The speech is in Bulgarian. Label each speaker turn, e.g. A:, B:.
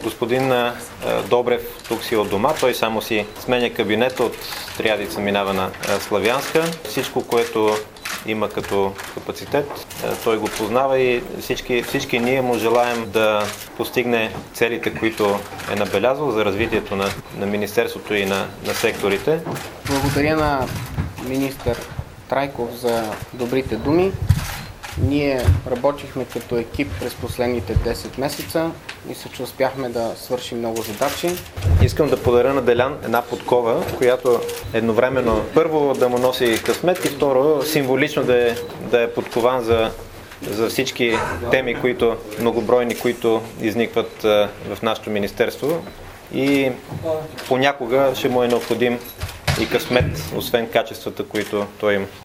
A: Господин Добрев тук си от дома, той само си сменя кабинета, от Триадица минава на Славянска. Всичко, което има като капацитет, той го познава и всички ние му желаем да постигне целите, които е набелязал за развитието на Министерството и на секторите.
B: Благодаря на министър Трайков за добрите думи. Ние работихме като екип през последните 10 месеца. Мисля, че успяхме да свършим много задачи.
A: Искам да подаря на Делян една подкова, която едновременно първо да му носи късмет и второ символично да е подкован за всички теми, многобройни, които изникват в нашето министерство. И понякога ще му е необходим и късмет, освен качествата, които той има.